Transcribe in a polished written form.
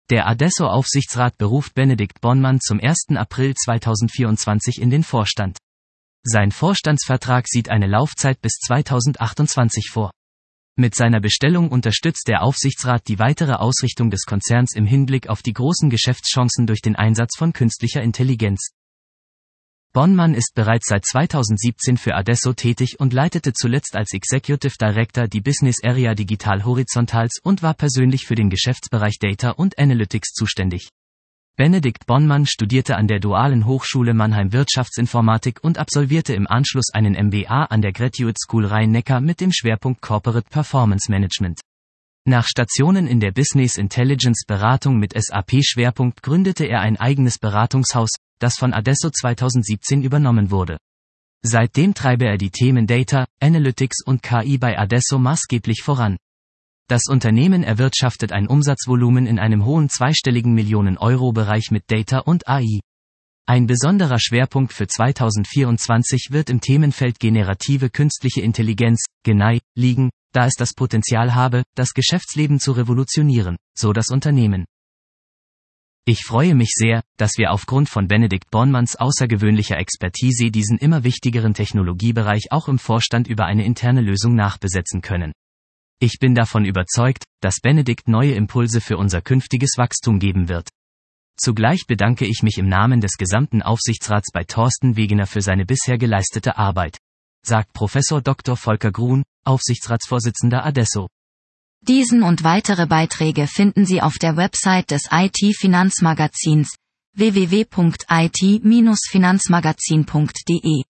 Der Adesso-Aufsichtsrat beruft Benedikt Bonnmann zum 1. April 2024 in den Vorstand. Sein Vorstandsvertrag sieht eine Laufzeit bis 2028 vor. Mit seiner Bestellung unterstützt der Aufsichtsrat die weitere Ausrichtung des Konzerns im Hinblick auf die großen Geschäftschancen durch den Einsatz von künstlicher Intelligenz. Bonnmann ist bereits seit 2017 für Adesso tätig und leitete zuletzt als Executive Director die Business Area Digital Horizontals und war persönlich für den Geschäftsbereich Data und Analytics zuständig. Benedikt Bonnmann studierte an der Dualen Hochschule Mannheim Wirtschaftsinformatik und absolvierte im Anschluss einen MBA an der Graduate School Rhein-Neckar mit dem Schwerpunkt Corporate Performance Management. Nach Stationen in der Business Intelligence Beratung mit SAP-Schwerpunkt gründete er ein eigenes Beratungshaus, das von Adesso 2017 übernommen wurde. Seitdem treibe er die Themen Data, Analytics und KI bei Adesso maßgeblich voran. Das Unternehmen erwirtschaftet ein Umsatzvolumen in einem hohen zweistelligen Millionen-Euro-Bereich mit Data und AI. Ein besonderer Schwerpunkt für 2024 wird im Themenfeld generative künstliche Intelligenz, GenAI, liegen, da es das Potenzial habe, das Geschäftsleben zu revolutionieren, so das Unternehmen. Ich freue mich sehr, dass wir aufgrund von Benedikt Bonnmanns außergewöhnlicher Expertise diesen immer wichtigeren Technologiebereich auch im Vorstand über eine interne Lösung nachbesetzen können. Ich bin davon überzeugt, dass Benedikt neue Impulse für unser künftiges Wachstum geben wird. Zugleich bedanke ich mich im Namen des gesamten Aufsichtsrats bei Thorsten Wegener für seine bisher geleistete Arbeit, sagt Professor Dr. Volker Grun, Aufsichtsratsvorsitzender Adesso. Diesen und weitere Beiträge finden Sie auf der Website des IT-Finanzmagazins www.it-finanzmagazin.de.